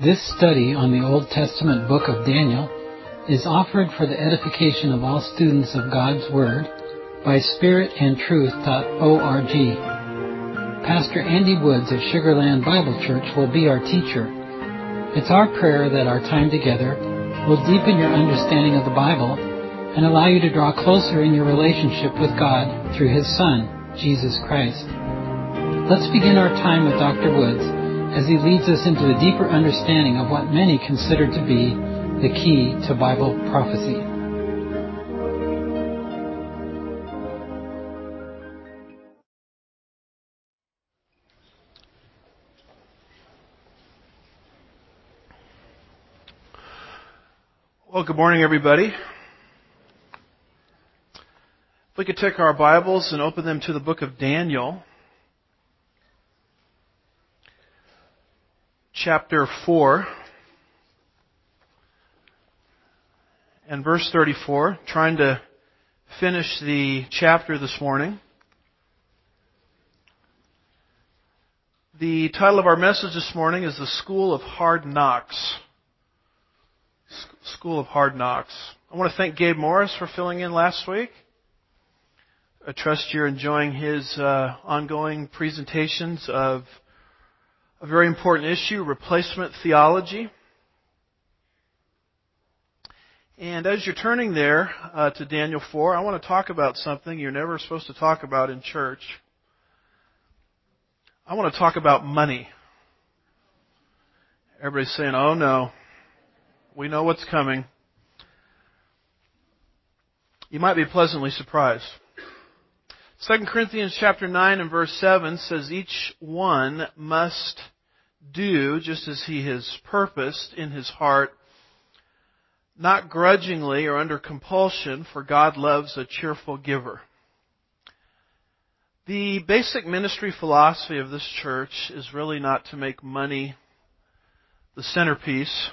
This study on the Old Testament book of Daniel is offered for the edification of all students of God's Word by spiritandtruth.org. Pastor Andy Woods of Sugarland Bible Church will be our teacher. It's our prayer that our time together will deepen your understanding of the Bible and allow you to draw closer in your relationship with God through His Son, Jesus Christ. Let's begin our time with Dr. Woods as he leads us into a deeper understanding of what many consider to be the key to Bible prophecy. Well, good morning, everybody. If we could take our Bibles and open them to the book of Daniel, chapter 4, and verse 34, trying to finish the chapter this morning. The title of our message this morning is The School of Hard Knocks. School of Hard Knocks. I want to thank Gabe Morris for filling in last week. I trust you're enjoying his ongoing presentations of a very important issue, replacement theology. And as you're turning there to Daniel 4, I want to talk about something you're never supposed to talk about in church. I want to talk about money. Everybody's saying, oh no, we know what's coming. You might be pleasantly surprised. 2 Corinthians chapter 9 and verse 7 says, each one must do just as he has purposed in his heart, not grudgingly or under compulsion, for God loves a cheerful giver. The basic ministry philosophy of this church is really not to make money the centerpiece.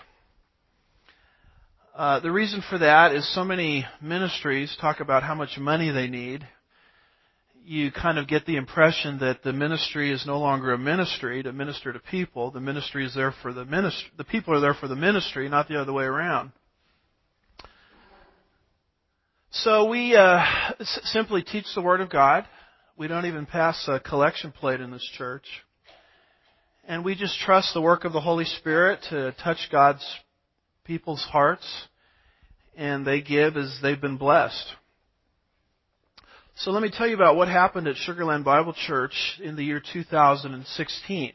The reason for that is so many ministries talk about how much money they need. You kind of get the impression that the ministry is no longer a ministry to minister to people. The ministry is there for the ministry. The people are there for the ministry, not the other way around. So we simply teach the Word of God. We don't even pass a collection plate in this church. And we just trust the work of the Holy Spirit to touch God's people's hearts. And they give as they've been blessed. So let me tell you about what happened at Sugarland Bible Church in the year 2016.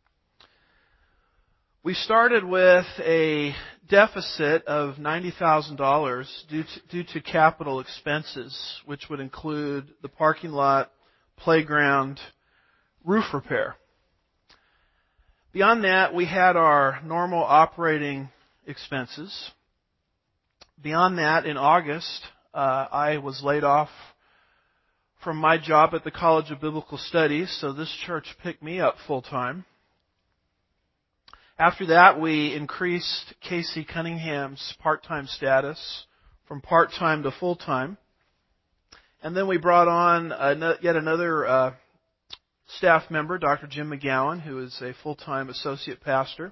We started with a deficit of $90,000 due to capital expenses, which would include the parking lot, playground, roof repair. Beyond that, we had our normal operating expenses. Beyond that, in August, I was laid off from my job at the College of Biblical Studies, so this church picked me up full-time. After that, we increased Casey Cunningham's part-time status from part-time to full-time. And then we brought on yet another staff member, Dr. Jim McGowan, who is a full-time associate pastor.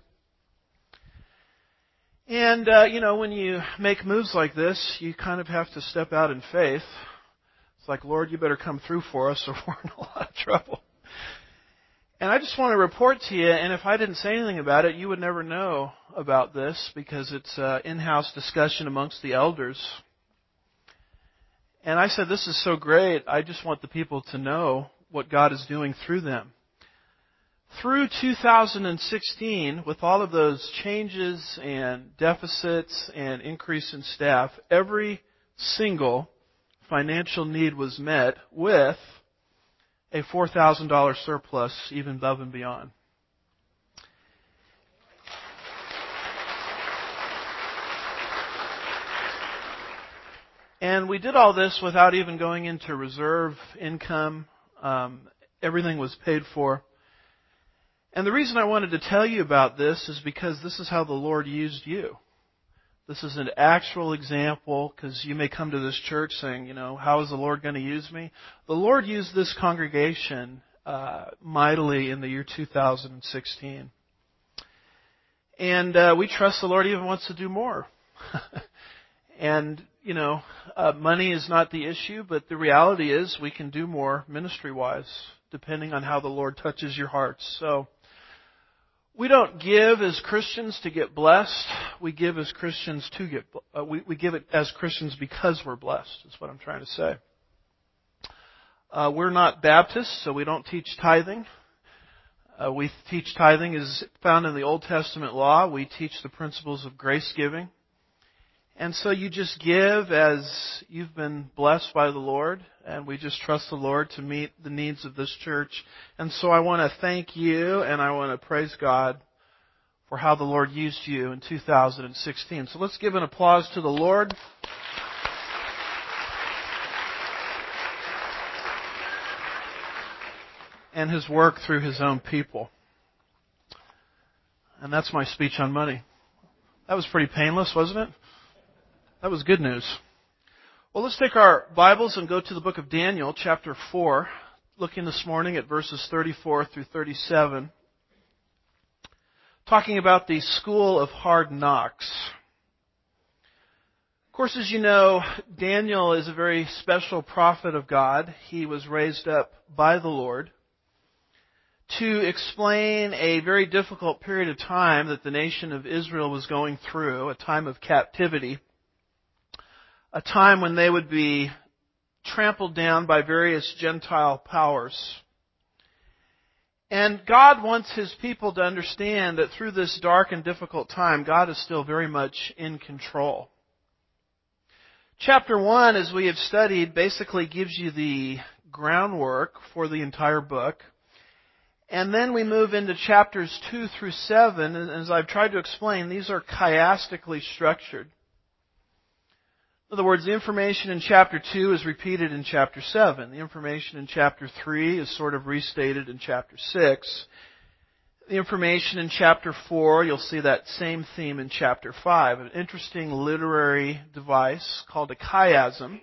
And, when you make moves like this, you kind of have to step out in faith. It's like, Lord, you better come through for us or we're in a lot of trouble. And I just want to report to you, and if I didn't say anything about it, you would never know about this because it's an in-house discussion amongst the elders. And I said, this is so great, I just want the people to know what God is doing through them. Through 2016, with all of those changes and deficits and increase in staff, every single financial need was met with a $4,000 surplus, even above and beyond. And we did all this without even going into reserve income. Everything was paid for. And the reason I wanted to tell you about this is because this is how the Lord used you. This is an actual example, because you may come to this church saying, how is the Lord going to use me? The Lord used this congregation mightily in the year 2016. And we trust the Lord even wants to do more. And, money is not the issue, but the reality is we can do more ministry-wise, depending on how the Lord touches your hearts. So, we don't give as Christians to get blessed. We give as Christians to get. We give it as Christians because we're blessed. Is what I'm trying to say. We're not Baptists, so we don't teach tithing. We teach tithing is found in the Old Testament law. We teach the principles of grace giving, and so you just give as you've been blessed by the Lord, and we just trust the Lord to meet the needs of this church. And so I want to thank you, and I want to praise God for how the Lord used you in 2016. So let's give an applause to the Lord. And His work through His own people. And that's my speech on money. That was pretty painless, wasn't it? That was good news. Well, let's take our Bibles and go to the book of Daniel, chapter 4, looking this morning at verses 34 through 37, talking about the school of hard knocks. Of course, as you know, Daniel is a very special prophet of God. He was raised up by the Lord to explain a very difficult period of time that the nation of Israel was going through, a time of captivity, a time when they would be trampled down by various Gentile powers. And God wants His people to understand that through this dark and difficult time, God is still very much in control. Chapter 1, as we have studied, basically gives you the groundwork for the entire book. And then we move into chapters 2 through 7, and as I've tried to explain, these are chiastically structured. In other words, the information in chapter 2 is repeated in chapter 7. The information in chapter 3 is sort of restated in chapter 6. The information in chapter 4, you'll see that same theme in chapter 5. An interesting literary device called a chiasm.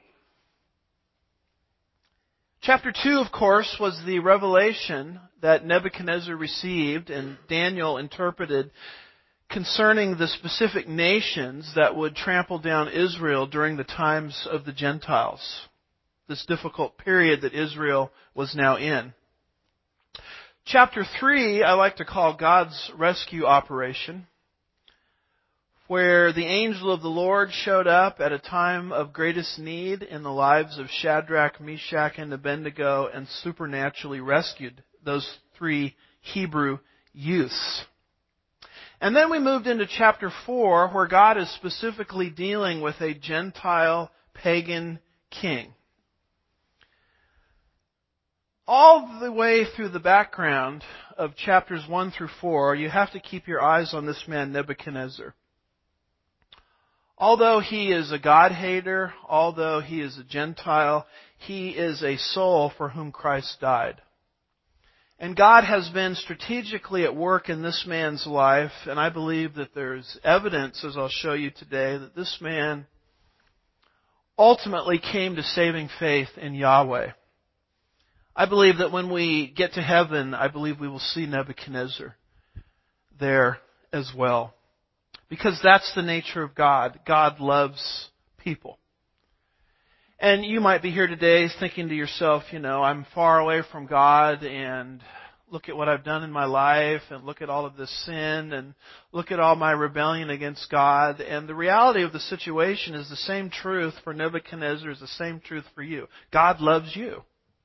Chapter 2, of course, was the revelation that Nebuchadnezzar received and Daniel interpreted concerning the specific nations that would trample down Israel during the times of the Gentiles. This difficult period that Israel was now in. Chapter 3, I like to call God's rescue operation, where the angel of the Lord showed up at a time of greatest need in the lives of Shadrach, Meshach, and Abednego and supernaturally rescued those 3 Hebrew youths. And then we moved into chapter 4, where God is specifically dealing with a Gentile pagan king. All the way through the background of chapters 1 through 4, you have to keep your eyes on this man Nebuchadnezzar. Although he is a God-hater, although he is a Gentile, he is a soul for whom Christ died. And God has been strategically at work in this man's life, and I believe that there's evidence, as I'll show you today, that this man ultimately came to saving faith in Yahweh. I believe that when we get to heaven, I believe we will see Nebuchadnezzar there as well. Because that's the nature of God. God loves people. And you might be here today thinking to yourself, I'm far away from God, and look at what I've done in my life, and look at all of this sin, and look at all my rebellion against God. And the reality of the situation is the same truth for Nebuchadnezzar is the same truth for you. God loves you.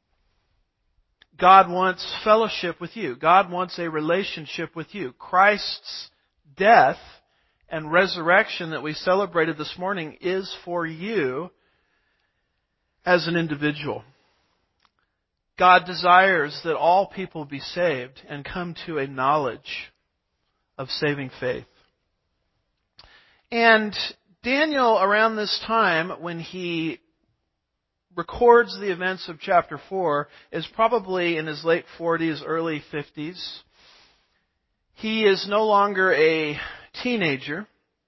God wants fellowship with you. God wants a relationship with you. Christ's death and resurrection that we celebrated this morning is for you as an individual. God desires that all people be saved and come to a knowledge of saving faith. And Daniel, around this time, when he records the events of chapter 4, is probably in his late 40s, early 50s. He is no longer a teenager.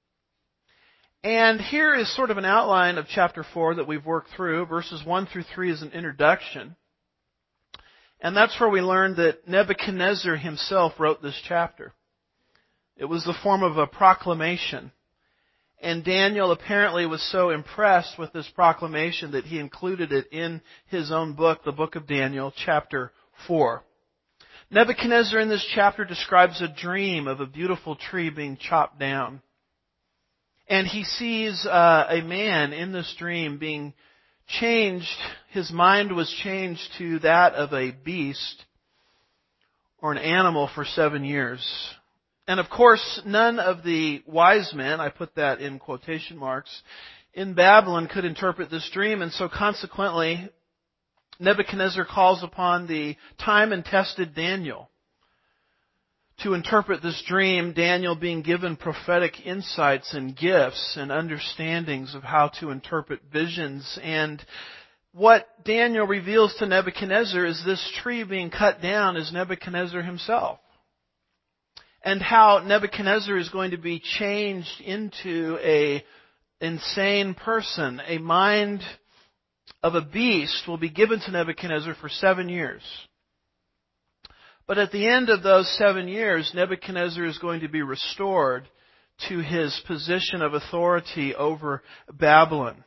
And here is sort of an outline of chapter 4 that we've worked through. Verses 1 through 3 is an introduction. And that's where we learned that Nebuchadnezzar himself wrote this chapter. It was the form of a proclamation. And Daniel apparently was so impressed with this proclamation that he included it in his own book, the book of Daniel, chapter 4. Nebuchadnezzar in this chapter describes a dream of a beautiful tree being chopped down. And he sees a man in this dream being changed. His mind was changed to that of a beast or an animal for 7 years. And of course, none of the wise men, I put that in quotation marks, in Babylon could interpret this dream. And so consequently, Nebuchadnezzar calls upon the time and tested Daniel to interpret this dream, Daniel being given prophetic insights and gifts and understandings of how to interpret visions. And what Daniel reveals to Nebuchadnezzar is this tree being cut down is Nebuchadnezzar himself. And how Nebuchadnezzar is going to be changed into an insane person. A mind of a beast will be given to Nebuchadnezzar for 7 years. But at the end of those 7 years, Nebuchadnezzar is going to be restored to his position of authority over Babylon.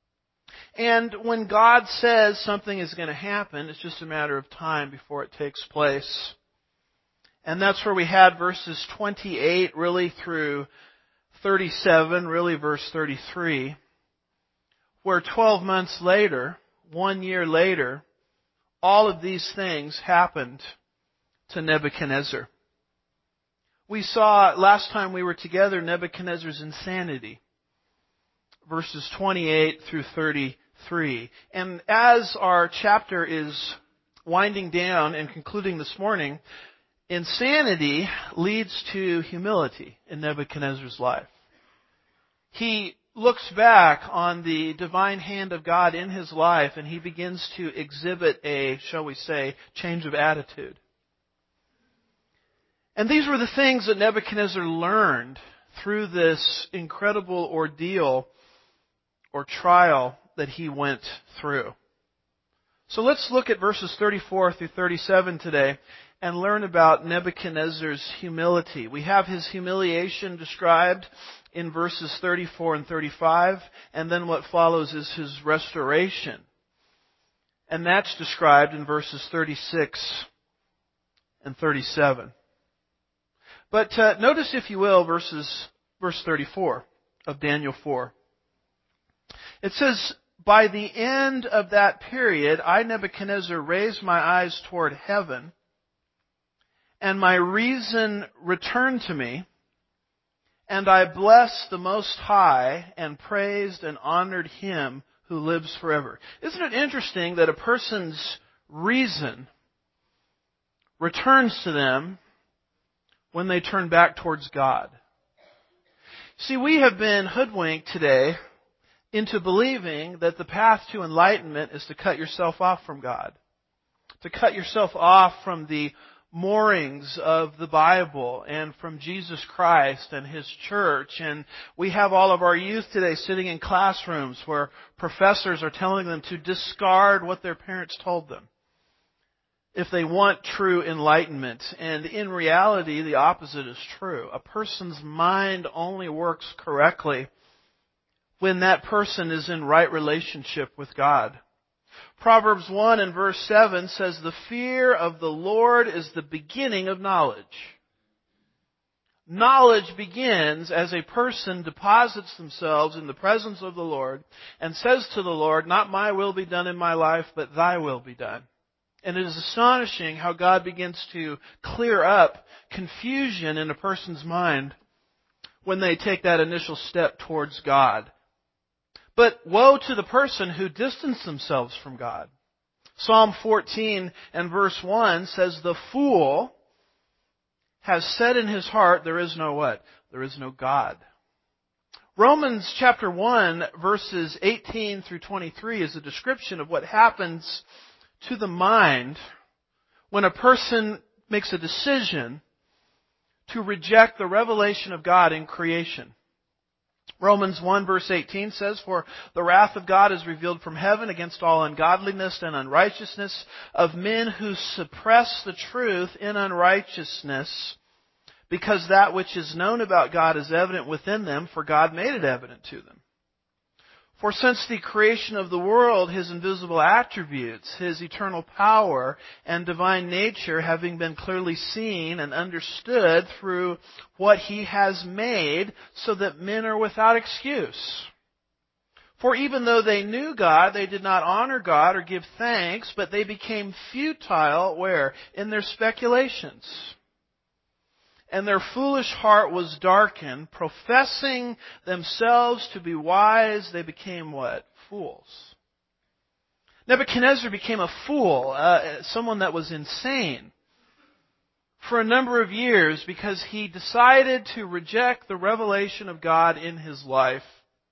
And when God says something is going to happen, it's just a matter of time before it takes place. And that's where we had verses 28 really through 37, really verse 33, where 12 months later, 1 year later, all of these things happened to Nebuchadnezzar. We saw last time we were together Nebuchadnezzar's insanity, verses 28 through 33. And as our chapter is winding down and concluding this morning, insanity leads to humility in Nebuchadnezzar's life. He looks back on the divine hand of God in his life and he begins to exhibit a, shall we say, change of attitude. And these were the things that Nebuchadnezzar learned through this incredible ordeal or trial that he went through. So let's look at verses 34 through 37 today and learn about Nebuchadnezzar's humility. We have his humiliation described in verses 34 and 35, and then what follows is his restoration. And that's described in verses 36 and 37. But notice, if you will, verse 34 of Daniel 4. It says, "By the end of that period, I, Nebuchadnezzar, raised my eyes toward heaven, and my reason returned to me, and I blessed the Most High, and praised and honored Him who lives forever." Isn't it interesting that a person's reason returns to them when they turn back towards God? See, we have been hoodwinked today into believing that the path to enlightenment is to cut yourself off from God, to cut yourself off from the moorings of the Bible and from Jesus Christ and His church. And we have all of our youth today sitting in classrooms where professors are telling them to discard what their parents told them if they want true enlightenment. And in reality, the opposite is true. A person's mind only works correctly when that person is in right relationship with God. Proverbs 1 and verse 7 says, "The fear of the Lord is the beginning of knowledge." Knowledge begins as a person deposits themselves in the presence of the Lord and says to the Lord, "Not my will be done in my life, but Thy will be done." And it is astonishing how God begins to clear up confusion in a person's mind when they take that initial step towards God. But woe to the person who distance themselves from God. Psalm 14 and verse 1 says, "The fool has said in his heart, there is no what? There is no God." Romans chapter 1 verses 18 through 23 is a description of what happens to the mind when a person makes a decision to reject the revelation of God in creation. Romans 1 verse 18 says, "For the wrath of God is revealed from heaven against all ungodliness and unrighteousness of men who suppress the truth in unrighteousness, because that which is known about God is evident within them, for God made it evident to them. For since the creation of the world, His invisible attributes, His eternal power and divine nature, having been clearly seen and understood through what He has made, so that men are without excuse. For even though they knew God, they did not honor God or give thanks, but they became futile, where? In their speculations. And their foolish heart was darkened. Professing themselves to be wise, they became what? Fools. Nebuchadnezzar became a fool, someone that was insane, for a number of years because he decided to reject the revelation of God in his life.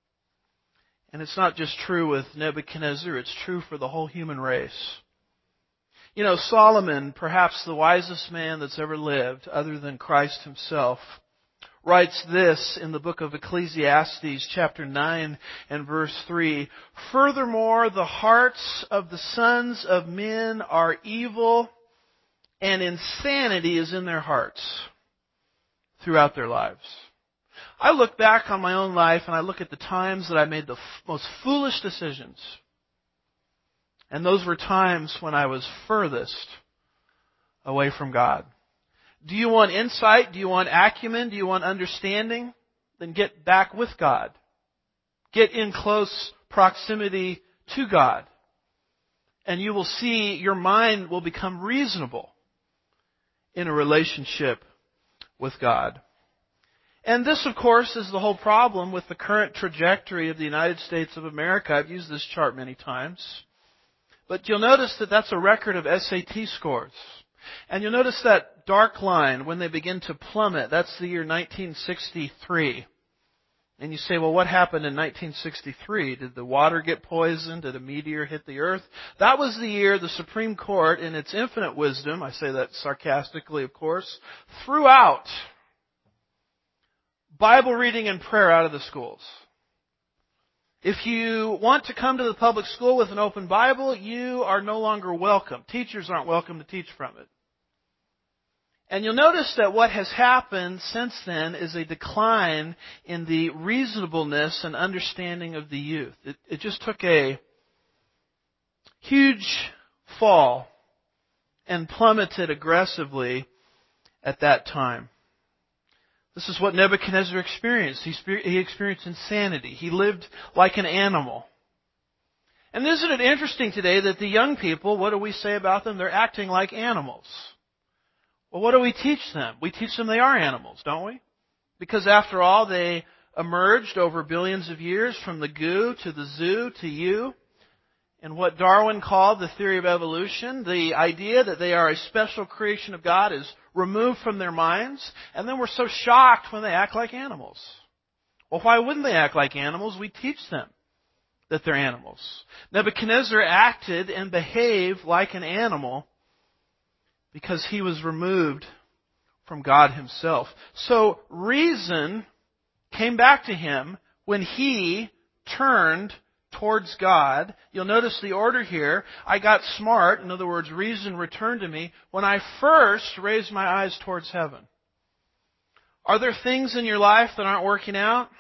And it's not just true with Nebuchadnezzar, it's true for the whole human race. You know, Solomon, perhaps the wisest man that's ever lived, other than Christ Himself, writes this in the book of Ecclesiastes, chapter 9 and verse 3. Furthermore, the hearts of the sons of men are evil, and insanity is in their hearts throughout their lives. I look back on my own life and I look at the times that I made the most foolish decisions. And those were times when I was furthest away from God. Do you want insight? Do you want acumen? Do you want understanding? Then get back with God. Get in close proximity to God. And you will see your mind will become reasonable in a relationship with God. And this, of course, is the whole problem with the current trajectory of the United States of America. I've used this chart many times. But you'll notice that that's a record of SAT scores. And you'll notice that dark line when they begin to plummet. That's the year 1963. And you say, well, what happened in 1963? Did the water get poisoned? Did a meteor hit the earth? That was the year the Supreme Court, in its infinite wisdom, I say that sarcastically, of course, threw out Bible reading and prayer out of the schools. If you want to come to the public school with an open Bible, you are no longer welcome. Teachers aren't welcome to teach from it. And you'll notice that what has happened since then is a decline in the reasonableness and understanding of the youth. It just took a huge fall and plummeted aggressively at that time. This is what Nebuchadnezzar experienced. He experienced insanity. He lived like an animal. And isn't it interesting today that the young people, what do we say about them? They're acting like animals. Well, what do we teach them? We teach them they are animals, don't we? Because after all, they emerged over billions of years from the goo to the zoo to you. And what Darwin called the theory of evolution, the idea that they are a special creation of God is removed from their minds. And then we're so shocked when they act like animals. Well, why wouldn't they act like animals? We teach them that they're animals. Nebuchadnezzar acted and behaved like an animal because he was removed from God Himself. So reason came back to him when he turned towards God. You'll notice the order here. I got smart. In other words, reason returned to me when I first raised my eyes towards heaven. Are there things in your life that aren't working out?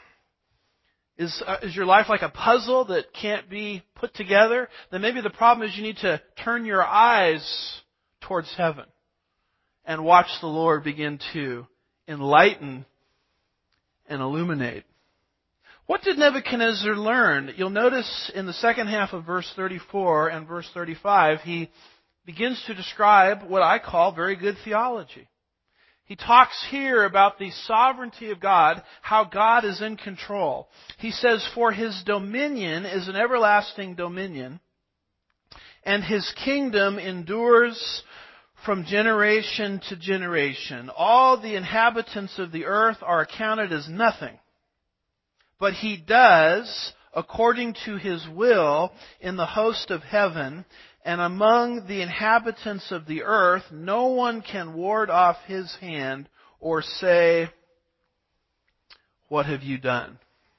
Is your life like a puzzle that can't be put together? Then maybe the problem is you need to turn your eyes towards heaven and watch the Lord begin to enlighten and illuminate. What did Nebuchadnezzar learn? You'll notice in the second half of verse 34 and verse 35, he begins to describe what I call very good theology. He talks here about the sovereignty of God, how God is in control. He says, for His dominion is an everlasting dominion, and His kingdom endures from generation to generation. All the inhabitants of the earth are accounted as nothing. But He does according to His will in the host of heaven, and among the inhabitants of the earth, no one can ward off His hand or say, what have you done?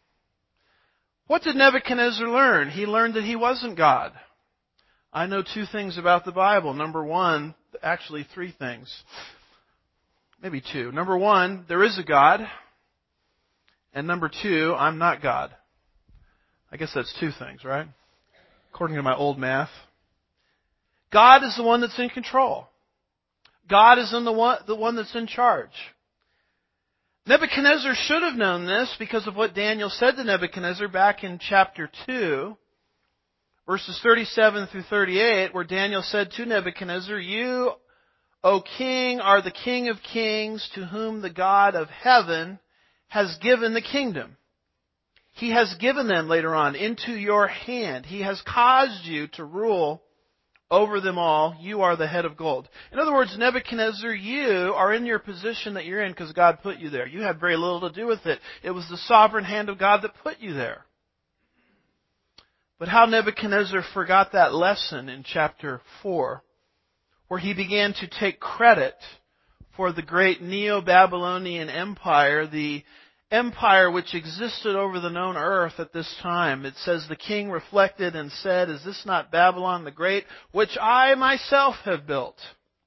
What did Nebuchadnezzar learn? He learned that he wasn't God. I know two things about the Bible. Number one, actually three things. maybe two. Number one, there is a God. And number two, I'm not God. I guess that's two things, right? According to my old math. God is the one that's in control. God is the one that's in charge. Nebuchadnezzar should have known this because of what Daniel said to Nebuchadnezzar back in chapter 2, verses 37 through 38, where Daniel said to Nebuchadnezzar, "You, O king, are the King of kings, to whom the God of heaven has given the kingdom. He has given them," later on, "into your hand. He has caused you to rule over them all. You are the head of gold." In other words, Nebuchadnezzar, you are in your position that you're in because God put you there. You had very little to do with it. It was the sovereign hand of God that put you there. But how Nebuchadnezzar forgot that lesson in chapter 4, where he began to take credit for the great Neo-Babylonian Empire, the empire which existed over the known earth at this time. It says, "The king reflected and said, 'Is this not Babylon the Great, which I myself have built,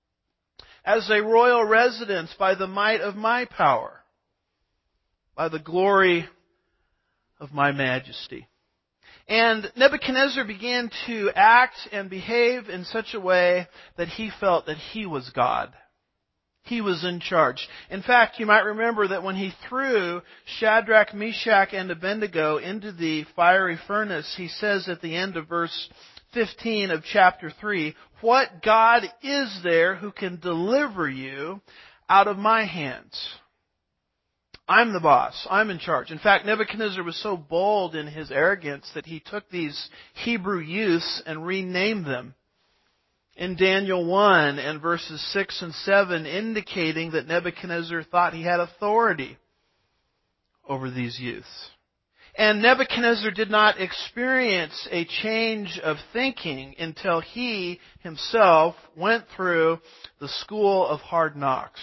as a royal residence by the might of my power, by the glory of my majesty?'" And Nebuchadnezzar began to act and behave in such a way that he felt that he was God. He was in charge. In fact, you might remember that when he threw Shadrach, Meshach, and Abednego into the fiery furnace, he says at the end of verse 15 of chapter 3, "What God is there who can deliver you out of my hands? I'm the boss. I'm in charge." In fact, Nebuchadnezzar was so bold in his arrogance that he took these Hebrew youths and renamed them in Daniel 1 and verses 6 and 7, indicating that Nebuchadnezzar thought he had authority over these youths. And Nebuchadnezzar did not experience a change of thinking until he himself went through the school of hard knocks.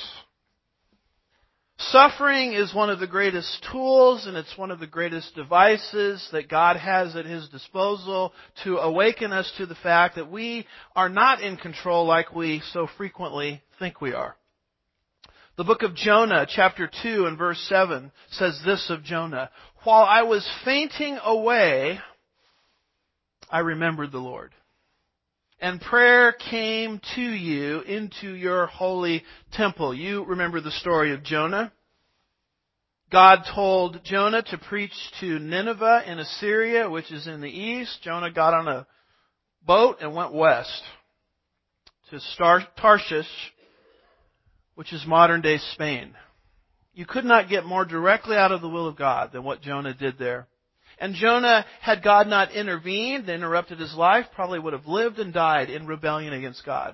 Suffering is one of the greatest tools, and it's one of the greatest devices that God has at His disposal to awaken us to the fact that we are not in control like we so frequently think we are. The book of Jonah, chapter 2 and verse 7, says this of Jonah: "While I was fainting away, I remembered the Lord. And prayer came to you into your holy temple." You remember the story of Jonah. God told Jonah to preach to Nineveh in Assyria, which is in the east. Jonah got on a boat and went west to Tarshish, which is modern-day Spain. You could not get more directly out of the will of God than what Jonah did there. And Jonah, had God not intervened, interrupted his life, probably would have lived and died in rebellion against God.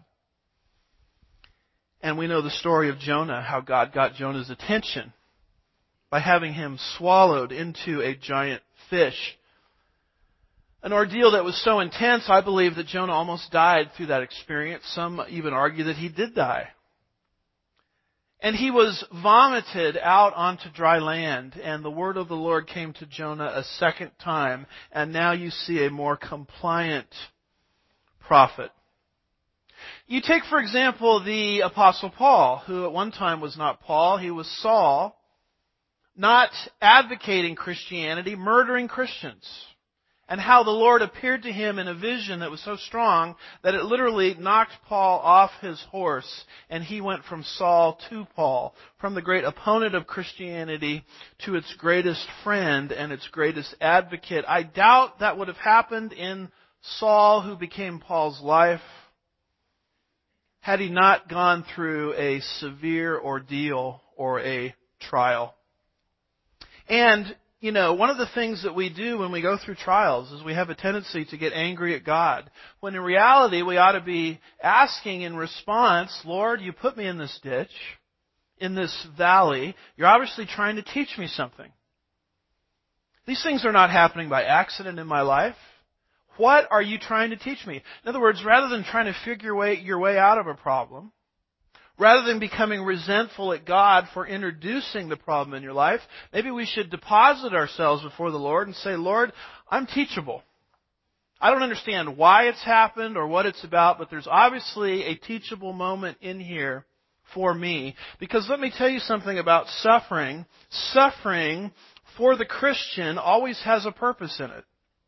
And we know the story of Jonah, how God got Jonah's attention by having him swallowed into a giant fish. An ordeal that was so intense, I believe that Jonah almost died through that experience. Some even argue that he did die. And he was vomited out onto dry land, and the word of the Lord came to Jonah a second time, and now you see a more compliant prophet. You take, for example, the Apostle Paul, who at one time was not Paul, he was Saul, not advocating Christianity, murdering Christians. And how the Lord appeared to him in a vision that was so strong that it literally knocked Paul off his horse, and he went from Saul to Paul, from the great opponent of Christianity to its greatest friend and its greatest advocate. I doubt that would have happened in Saul, who became Paul's life, had he not gone through a severe ordeal or a trial. And you know, one of the things that we do when we go through trials is we have a tendency to get angry at God, when in reality we ought to be asking in response, "Lord, you put me in this ditch, in this valley. You're obviously trying to teach me something. These things are not happening by accident in my life. What are you trying to teach me?" In other words, rather than trying to figure your way out of a problem, rather than becoming resentful at God for introducing the problem in your life, maybe we should deposit ourselves before the Lord and say, "Lord, I'm teachable. I don't understand why it's happened or what it's about, but there's obviously a teachable moment in here for me. Because let me tell you something about suffering. Suffering for the Christian always has a purpose in it.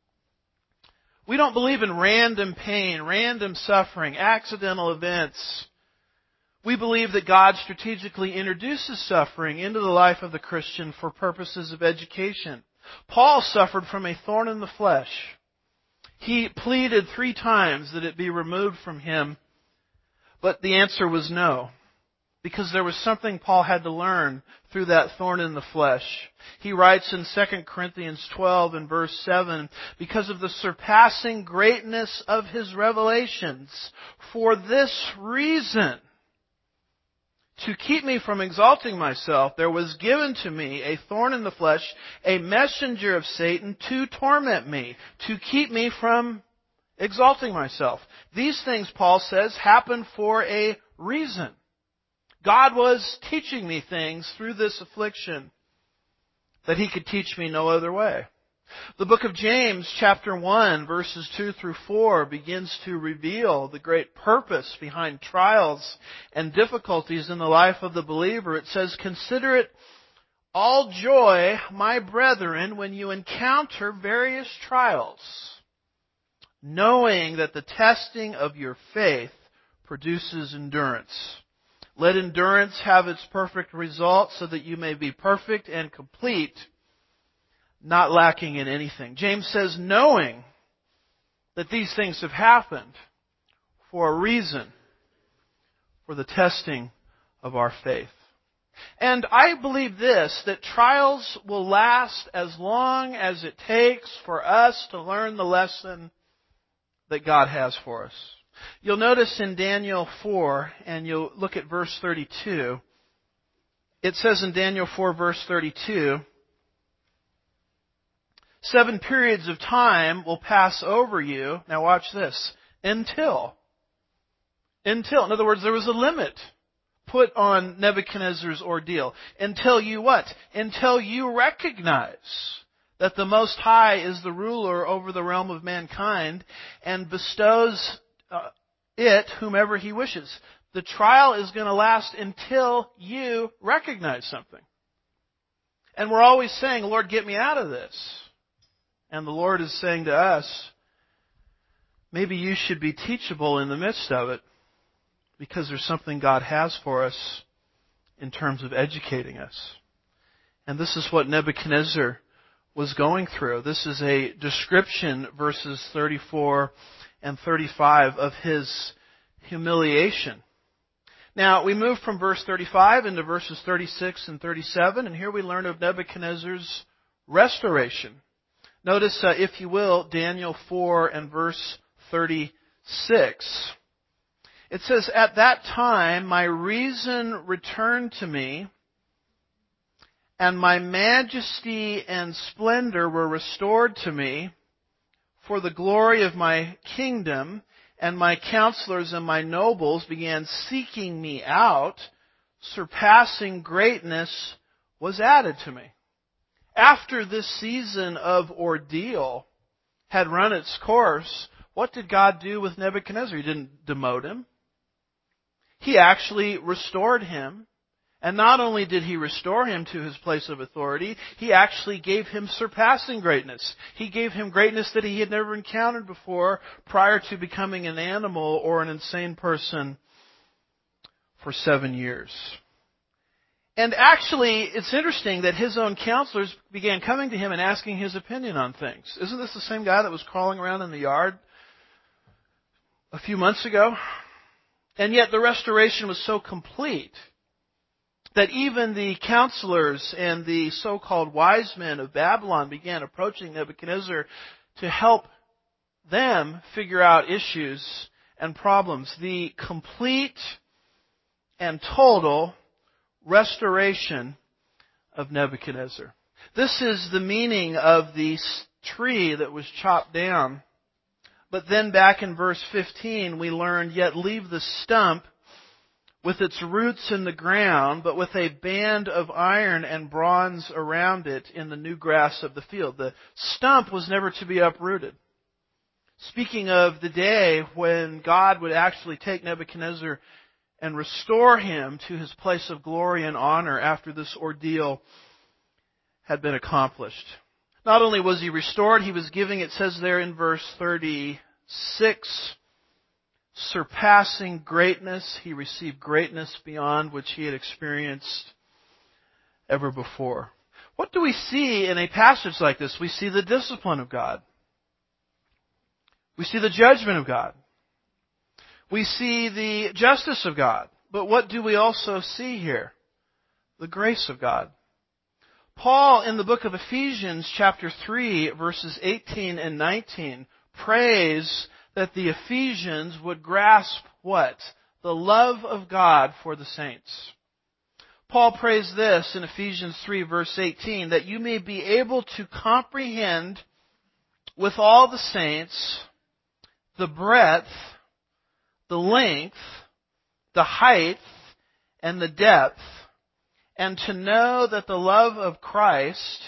We don't believe in random pain, random suffering, accidental events. We believe that God strategically introduces suffering into the life of the Christian for purposes of education. Paul suffered from a thorn in the flesh. He pleaded 3 times that it be removed from him, but the answer was no. Because there was something Paul had to learn through that thorn in the flesh. He writes in 2 Corinthians 12 and verse 7, because of the surpassing greatness of his revelations, for this reason, to keep me from exalting myself, there was given to me a thorn in the flesh, a messenger of Satan to torment me, to keep me from exalting myself. These things, Paul says, happen for a reason. God was teaching me things through this affliction that He could teach me no other way. The book of James, chapter 1, verses 2 through 4, begins to reveal the great purpose behind trials and difficulties in the life of the believer. It says, consider it all joy, my brethren, when you encounter various trials, knowing that the testing of your faith produces endurance. Let endurance have its perfect result so that you may be perfect and complete, not lacking in anything. James says, knowing that these things have happened for a reason, for the testing of our faith. And I believe this, that trials will last as long as it takes for us to learn the lesson that God has for us. You'll notice in Daniel 4, and you'll look at verse 32, it says in Daniel 4 verse 32, 7 periods of time will pass over you. Now watch this. Until. In other words, there was a limit put on Nebuchadnezzar's ordeal. Until you what? Until you recognize that the Most High is the ruler over the realm of mankind and bestows it whomever He wishes. The trial is going to last until you recognize something. And we're always saying, Lord, get me out of this. And the Lord is saying to us, maybe you should be teachable in the midst of it, because there's something God has for us in terms of educating us. And this is what Nebuchadnezzar was going through. This is a description, verses 34 and 35, of his humiliation. Now, we move from verse 35 into verses 36 and 37, and here we learn of Nebuchadnezzar's restoration. Notice, if you will, Daniel 4 and verse 36. It says, at that time my reason returned to me, and my majesty and splendor were restored to me, for the glory of my kingdom, and my counselors and my nobles began seeking me out. Surpassing greatness was added to me. After this season of ordeal had run its course, what did God do with Nebuchadnezzar? He didn't demote him. He actually restored him. And not only did He restore him to his place of authority, He actually gave him surpassing greatness. He gave him greatness that he had never encountered before prior to becoming an animal or an insane person for 7 years. And actually, it's interesting that his own counselors began coming to him and asking his opinion on things. Isn't this the same guy that was crawling around in the yard a few months ago? And yet the restoration was so complete that even the counselors and the so-called wise men of Babylon began approaching Nebuchadnezzar to help them figure out issues and problems. The complete and total restoration of Nebuchadnezzar. This is the meaning of the tree that was chopped down. But then back in verse 15 we learned, yet leave the stump with its roots in the ground, but with a band of iron and bronze around it in the new grass of the field. The stump was never to be uprooted. Speaking of the day when God would actually take Nebuchadnezzar and restore him to his place of glory and honor after this ordeal had been accomplished. Not only was he restored, he was giving, it says there in verse 36, surpassing greatness. He received greatness beyond which he had experienced ever before. What do we see in a passage like this? We see the discipline of God. We see the judgment of God. We see the justice of God. But what do we also see here? The grace of God. Paul, in the book of Ephesians, chapter 3, verses 18 and 19, prays that the Ephesians would grasp what? The love of God for the saints. Paul prays this in Ephesians 3, verse 18, that you may be able to comprehend with all the saints the breadth, the length, the height, and the depth, and to know the love of Christ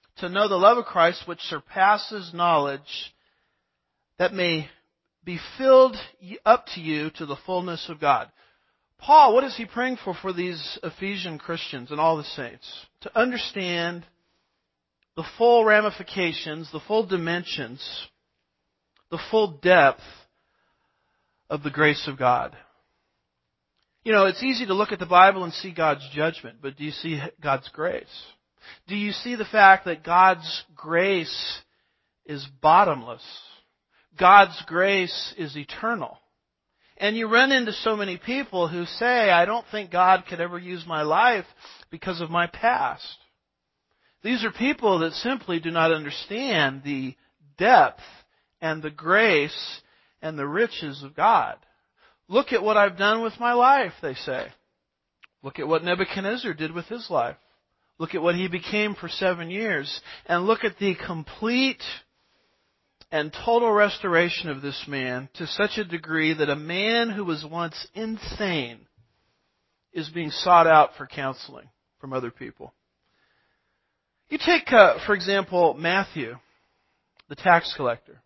which surpasses knowledge, that may be filled up to you to the fullness of God. Paul, what is he praying for these Ephesian Christians and all the saints? To understand the full ramifications, the full dimensions, the full depth of the grace of God. You know, it's easy to look at the Bible and see God's judgment, but do you see God's grace? Do you see the fact that God's grace is bottomless? God's grace is eternal. And you run into so many people who say, I don't think God could ever use my life because of my past. These are people that simply do not understand the depth and the grace and the riches of God. Look at what I've done with my life, they say. Look at what Nebuchadnezzar did with his life. Look at what he became for 7 years. And look at the complete and total restoration of this man to such a degree that a man who was once insane is being sought out for counseling from other people. You take, for example, Matthew, the tax collector.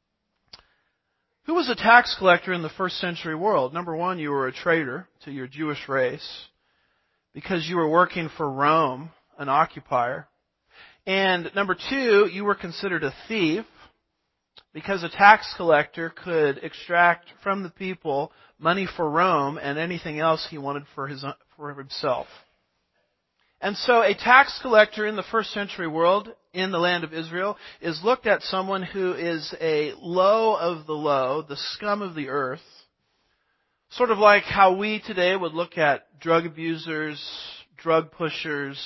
Who was a tax collector in the first century world? Number one, you were a traitor to your Jewish race because you were working for Rome, an occupier. And number two, you were considered a thief because a tax collector could extract from the people money for Rome and anything else he wanted for himself. And so a tax collector in the first century world, in the land of Israel, is looked at someone who is a low of the low, the scum of the earth. Sort of like how we today would look at drug abusers, drug pushers,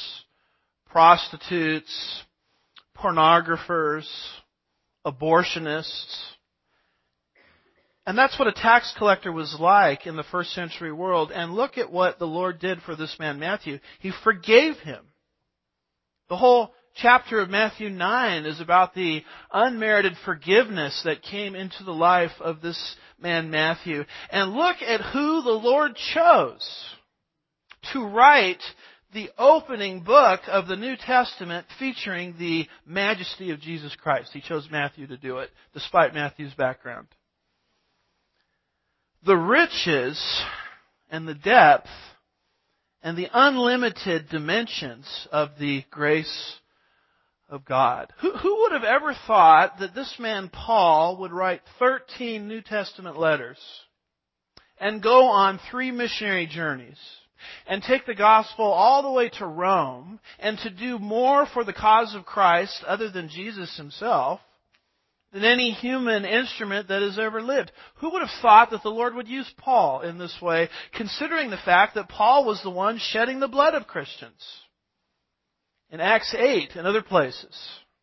prostitutes, pornographers, abortionists. And that's what a tax collector was like in the first century world. And look at what the Lord did for this man Matthew. He forgave him. The whole chapter of Matthew 9 is about the unmerited forgiveness that came into the life of this man Matthew. And look at who the Lord chose to write the opening book of the New Testament featuring the majesty of Jesus Christ. He chose Matthew to do it, despite Matthew's background. The riches and the depth and the unlimited dimensions of the grace of God. Who would have ever thought that this man Paul would write 13 New Testament letters and go on 3 missionary journeys and take the gospel all the way to Rome and to do more for the cause of Christ other than Jesus himself than any human instrument that has ever lived? Who would have thought that the Lord would use Paul in this way, considering the fact that Paul was the one shedding the blood of Christians in Acts 8 and other places?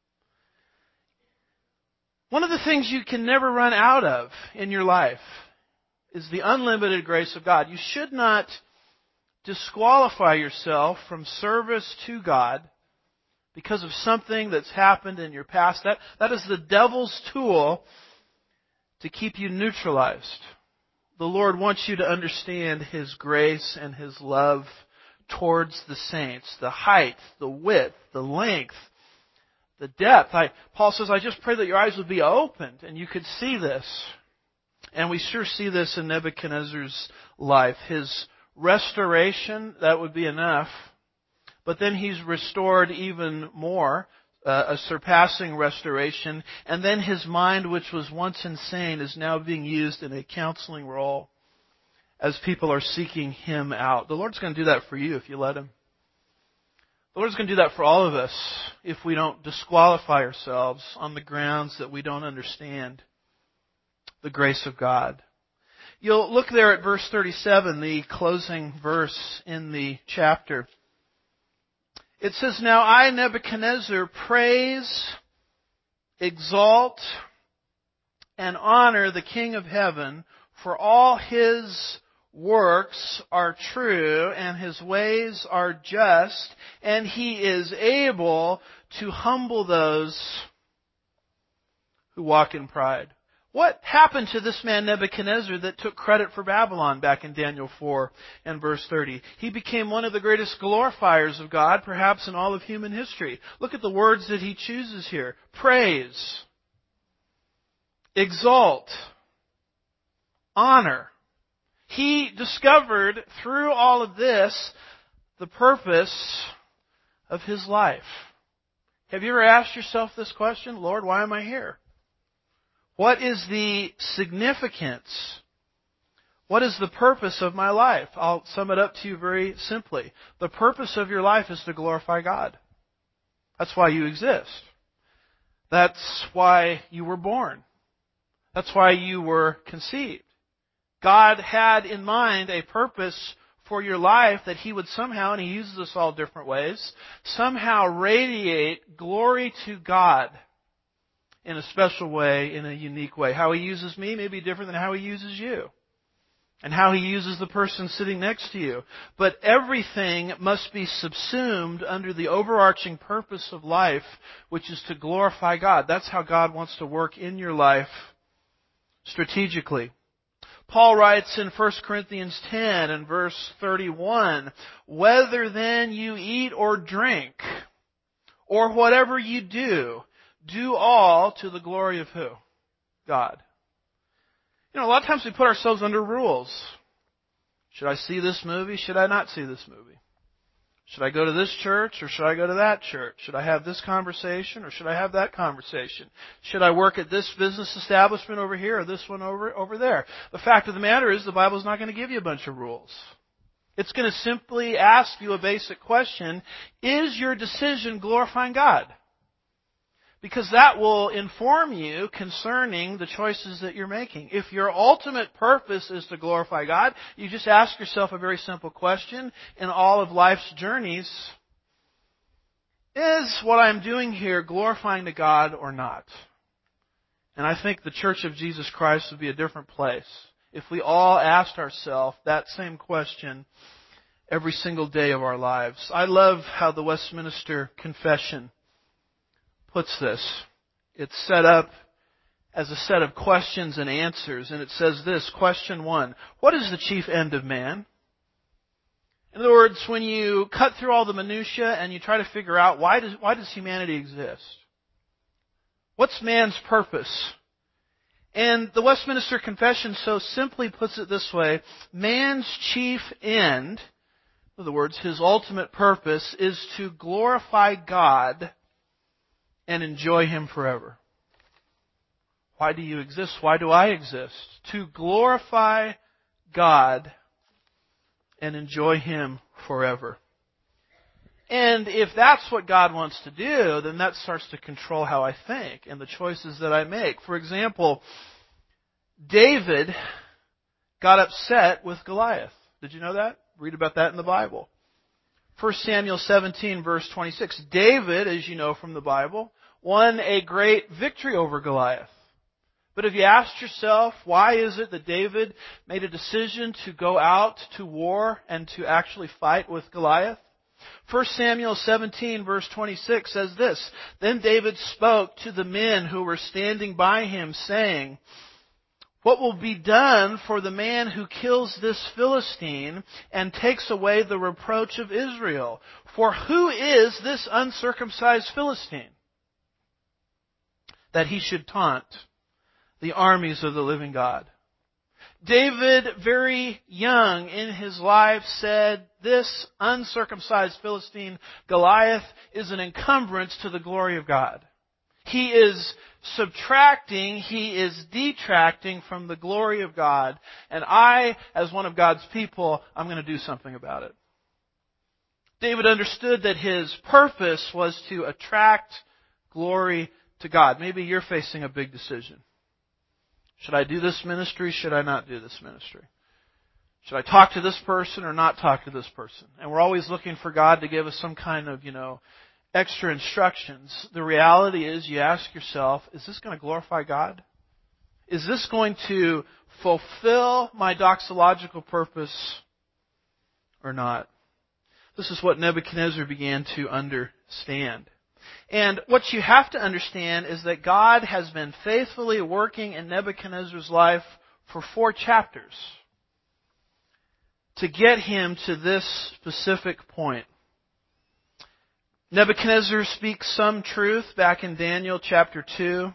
One of the things you can never run out of in your life is the unlimited grace of God. You should not disqualify yourself from service to God because of something that's happened in your past. That is the devil's tool to keep you neutralized. The Lord wants you to understand His grace and His love towards the saints. The height, the width, the length, the depth. Paul says, I just pray that your eyes would be opened and you could see this. And we sure see this in Nebuchadnezzar's life. His restoration, that would be enough. But then he's restored even more, a surpassing restoration. And then his mind, which was once insane, is now being used in a counseling role as people are seeking him out. The Lord's going to do that for you if you let him. The Lord's going to do that for all of us if we don't disqualify ourselves on the grounds that we don't understand the grace of God. You'll look there at verse 37, the closing verse in the chapter. It says, "Now I, Nebuchadnezzar, praise, exalt, and honor the King of heaven, for all His works are true, and His ways are just, and He is able to humble those who walk in pride." What happened to this man Nebuchadnezzar that took credit for Babylon back in Daniel 4 and verse 30? He became one of the greatest glorifiers of God, perhaps in all of human history. Look at the words that he chooses here. Praise, exalt, honor. He discovered through all of this the purpose of his life. Have you ever asked yourself this question? Lord, why am I here? What is the significance? What is the purpose of my life? I'll sum it up to you very simply. The purpose of your life is to glorify God. That's why you exist. That's why you were born. That's why you were conceived. God had in mind a purpose for your life that He would somehow, and He uses us all different ways, somehow radiate glory to God in a special way, in a unique way. How He uses me may be different than how He uses you, and how He uses the person sitting next to you. But everything must be subsumed under the overarching purpose of life, which is to glorify God. That's how God wants to work in your life strategically. Paul writes in 1 Corinthians 10 and verse 31, "Whether then you eat or drink, or whatever you do, do all to the glory of who? God." You know, a lot of times we put ourselves under rules. Should I see this movie? Should I not see this movie? Should I go to this church or should I go to that church? Should I have this conversation or should I have that conversation? Should I work at this business establishment over here or this one over there? The fact of the matter is the Bible's not going to give you a bunch of rules. It's going to simply ask you a basic question. Is your decision glorifying God? Because that will inform you concerning the choices that you're making. If your ultimate purpose is to glorify God, you just ask yourself a very simple question in all of life's journeys. Is what I'm doing here glorifying to God or not? And I think the Church of Jesus Christ would be a different place if we all asked ourselves that same question every single day of our lives. I love how the Westminster Confession puts this. It's set up as a set of questions and answers, and it says this, question 1, what is the chief end of man? In other words, when you cut through all the minutiae and you try to figure out why does humanity exist? What's man's purpose? And the Westminster Confession so simply puts it this way, man's chief end, in other words, his ultimate purpose, is to glorify God and enjoy Him forever. Why do you exist? Why do I exist? To glorify God and enjoy Him forever. And if that's what God wants to do, then that starts to control how I think and the choices that I make. For example, David got upset with Goliath. Did you know that? Read about that in the Bible. 1 Samuel 17, verse 26. David, as you know from the Bible, won a great victory over Goliath. But have you asked yourself, why is it that David made a decision to go out to war and to actually fight with Goliath? 1 Samuel 17, verse 26 says this, Then David spoke to the men who were standing by him, saying, What will be done for the man who kills this Philistine and takes away the reproach of Israel? For who is this uncircumcised Philistine, that he should taunt the armies of the living God? David, very young in his life, said, "This uncircumcised Philistine Goliath is an encumbrance to the glory of God." He is subtracting, he is detracting from the glory of God. And I, as one of God's people, I'm going to do something about it. David understood that his purpose was to attract glory to God. Maybe you're facing a big decision. Should I do this ministry? Should I not do this ministry? Should I talk to this person or not talk to this person? And we're always looking for God to give us some kind of, extra instructions. The reality is, you ask yourself, is this going to glorify God? Is this going to fulfill my doxological purpose or not? This is what Nebuchadnezzar began to understand. And what you have to understand is that God has been faithfully working in Nebuchadnezzar's life for 4 chapters to get him to this specific point. Nebuchadnezzar speaks some truth back in Daniel chapter 2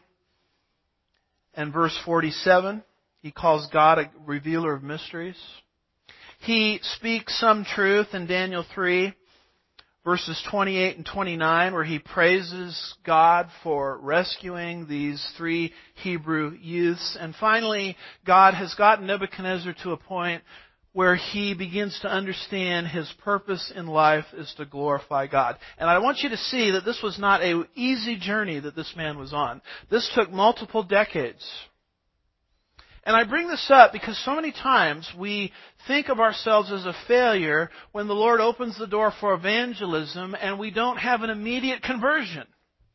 and verse 47. He calls God a revealer of mysteries. He speaks some truth in Daniel 3, verses 28 and 29, where he praises God for rescuing these 3 Hebrew youths. And finally, God has gotten Nebuchadnezzar to a point where he begins to understand his purpose in life is to glorify God. And I want you to see that this was not an easy journey that this man was on. This took multiple decades. And I bring this up because so many times we think of ourselves as a failure when the Lord opens the door for evangelism and we don't have an immediate conversion.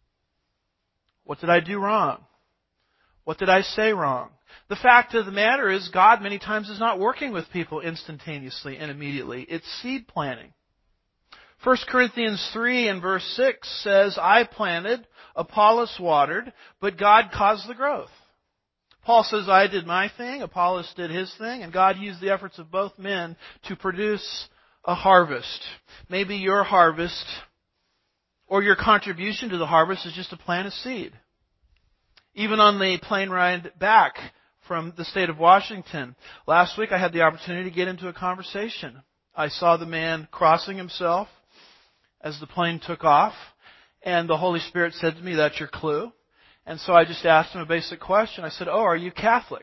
What did I do wrong? What did I say wrong? The fact of the matter is, God many times is not working with people instantaneously and immediately. It's seed planting. 1 Corinthians 3 and verse 6 says, "I planted, Apollos watered, but God caused the growth." Paul says, "I did my thing, Apollos did his thing, and God used the efforts of both men to produce a harvest." Maybe your harvest or your contribution to the harvest is just to plant a seed. Even on the plane ride back from the state of Washington, last week I had the opportunity to get into a conversation. I saw the man crossing himself as the plane took off, and the Holy Spirit said to me, "That's your clue." And so I just asked him a basic question. I said, "Oh, are you Catholic?"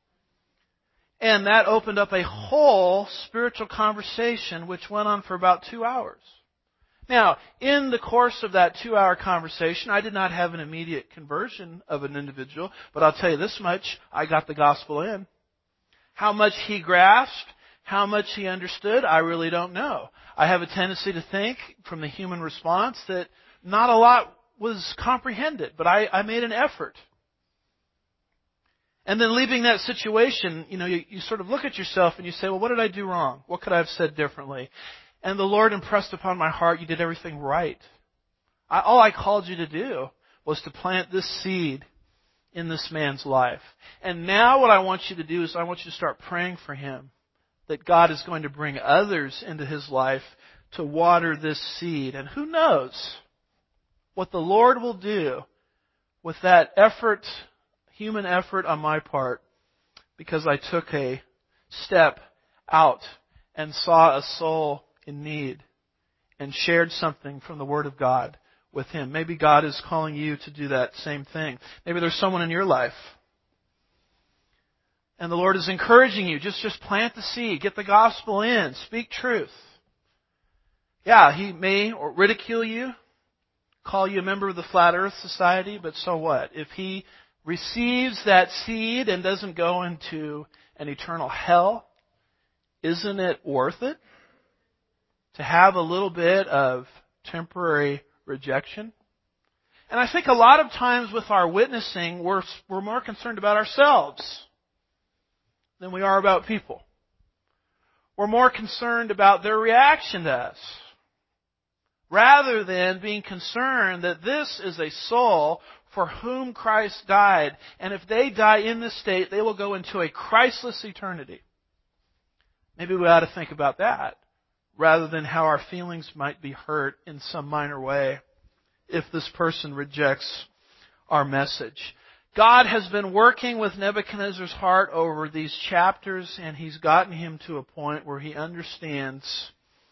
And that opened up a whole spiritual conversation which went on for about 2 hours. Now, in the course of that 2-hour conversation, I did not have an immediate conversion of an individual, but I'll tell you this much, I got the gospel in. How much he grasped, how much he understood, I really don't know. I have a tendency to think, from the human response, that not a lot was comprehended, but I made an effort. And then leaving that situation, you sort of look at yourself and you say, well, what did I do wrong? What could I have said differently? And the Lord impressed upon my heart, you did everything right. All I called you to do was to plant this seed in this man's life. And now what I want you to do is I want you to start praying for him, that God is going to bring others into his life to water this seed. And who knows what the Lord will do with that effort, human effort on my part, because I took a step out and saw a soul in need and shared something from the Word of God with him. Maybe God is calling you to do that same thing. Maybe there's someone in your life and the Lord is encouraging you, just plant the seed, get the gospel in, speak truth. Yeah, he may ridicule you, call you a member of the Flat Earth Society, but so what? If he receives that seed and doesn't go into an eternal hell, isn't it worth it to have a little bit of temporary rejection? And I think a lot of times with our witnessing, we're more concerned about ourselves than we are about people. We're more concerned about their reaction to us, rather than being concerned that this is a soul for whom Christ died. And if they die in this state, they will go into a Christless eternity. Maybe we ought to think about that, rather than how our feelings might be hurt in some minor way if this person rejects our message. God has been working with Nebuchadnezzar's heart over these chapters, and He's gotten him to a point where he understands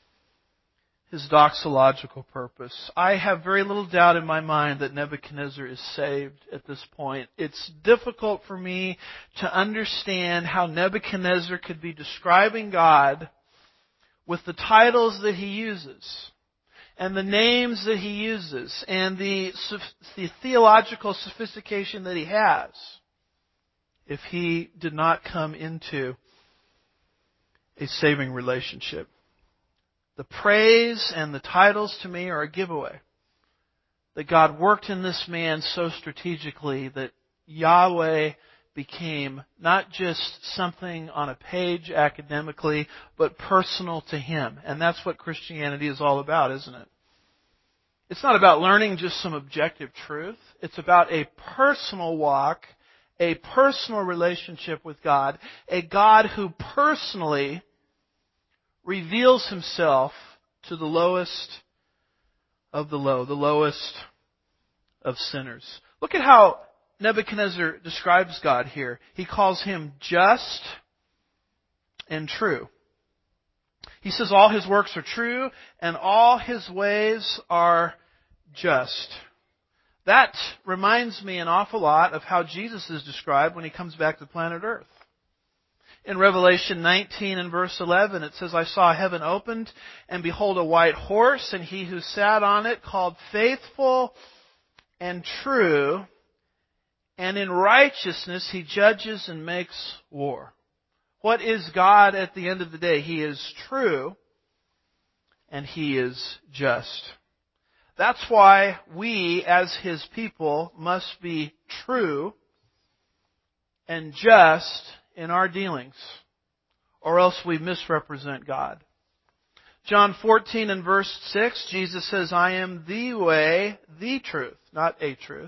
his doxological purpose. I have very little doubt in my mind that Nebuchadnezzar is saved at this point. It's difficult for me to understand how Nebuchadnezzar could be describing God with the titles that he uses, and the names that he uses, and the theological sophistication that he has, if he did not come into a saving relationship. The praise and the titles to me are a giveaway that God worked in this man so strategically that Yahweh became not just something on a page academically, but personal to him. And that's what Christianity is all about, isn't it? It's not about learning just some objective truth. It's about a personal walk, a personal relationship with God, a God who personally reveals Himself to the lowest of the low, the lowest of sinners. Look at how Nebuchadnezzar describes God here. He calls Him just and true. He says all His works are true and all His ways are just. That reminds me an awful lot of how Jesus is described when He comes back to planet Earth. In Revelation 19 and verse 11, it says, I saw heaven opened, and behold a white horse, and He who sat on it called Faithful and True, and in righteousness He judges and makes war. What is God at the end of the day? He is true, and He is just. That's why we, as His people, must be true and just in our dealings, or else we misrepresent God. John 14 and verse 6, Jesus says, I am the way, the truth, not a truth.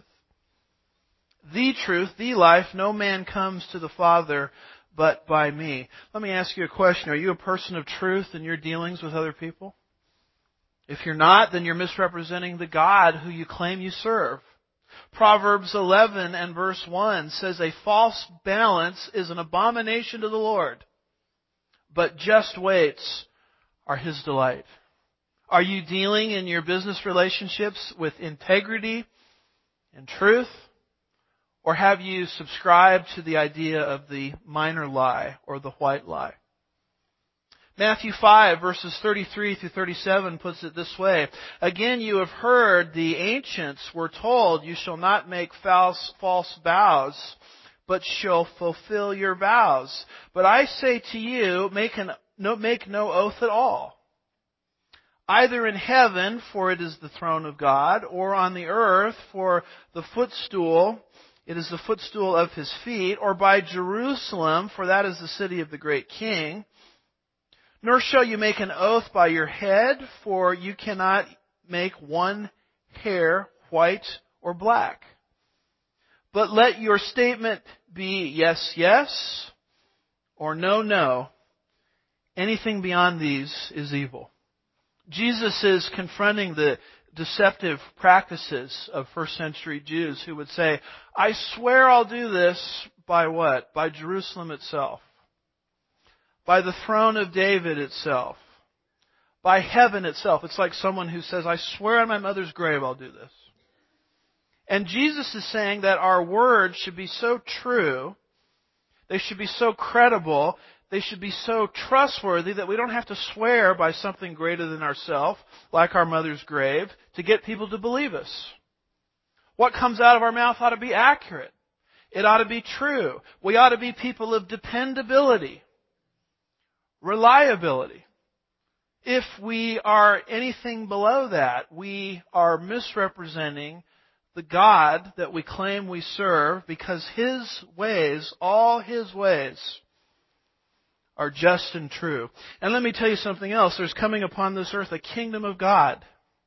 The truth, the life, no man comes to the Father but by me. Let me ask you a question. Are you a person of truth in your dealings with other people? If you're not, then you're misrepresenting the God who you claim you serve. Proverbs 11 and verse 1 says, a false balance is an abomination to the Lord, but just weights are His delight. Are you dealing in your business relationships with integrity and truth? Or have you subscribed to the idea of the minor lie or the white lie? Matthew 5 verses 33 through 37 puts it this way. Again, you have heard the ancients were told, you shall not make false vows, but shall fulfill your vows. But I say to you, make no oath at all. Either in heaven, for it is the throne of God, or on the earth, for the footstool, it is the footstool of His feet, or by Jerusalem, for that is the city of the great King. Nor shall you make an oath by your head, for you cannot make one hair white or black. But let your statement be yes, yes, or no, no. Anything beyond these is evil. Jesus is confronting the deceptive practices of first century Jews who would say, I swear I'll do this by what? By Jerusalem itself. By the throne of David itself. By heaven itself. It's like someone who says, I swear on my mother's grave I'll do this. And Jesus is saying that our words should be so true, they should be so credible, they should be so trustworthy that we don't have to swear by something greater than ourselves, like our mother's grave, to get people to believe us. What comes out of our mouth ought to be accurate. It ought to be true. We ought to be people of dependability. Reliability. If we are anything below that, we are misrepresenting the God that we claim we serve, because His ways, all His ways, are just and true. And let me tell you something else. There's coming upon this earth a kingdom of God.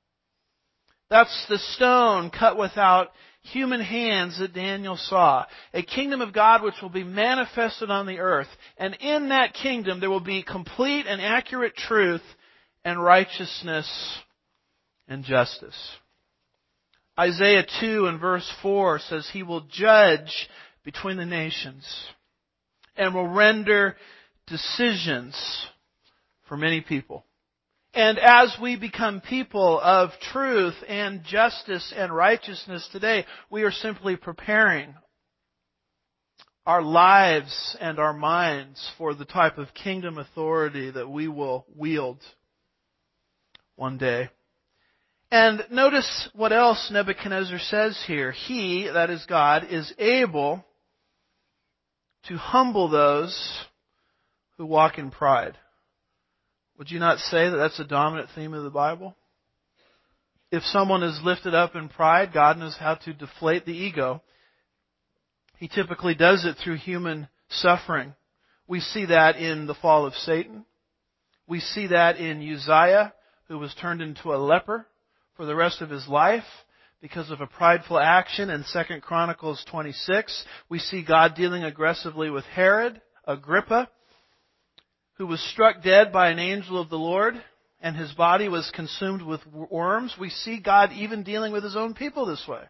That's the stone cut without human hands that Daniel saw. A kingdom of God which will be manifested on the earth. And in that kingdom there will be complete and accurate truth and righteousness and justice. Isaiah 2 and verse 4 says He will judge between the nations and will render decisions for many people. And as we become people of truth and justice and righteousness today, we are simply preparing our lives and our minds for the type of kingdom authority that we will wield one day. And notice what else Nebuchadnezzar says here. He, that is God, is able to humble those who walk in pride. Would you not say that that's a dominant theme of the Bible? If someone is lifted up in pride, God knows how to deflate the ego. He typically does it through human suffering. We see that in the fall of Satan. We see that in Uzziah, who was turned into a leper for the rest of his life because of a prideful action in 2 Chronicles 26. We see God dealing aggressively with Herod, Agrippa, who was struck dead by an angel of the Lord, and his body was consumed with worms. We see God even dealing with His own people this way.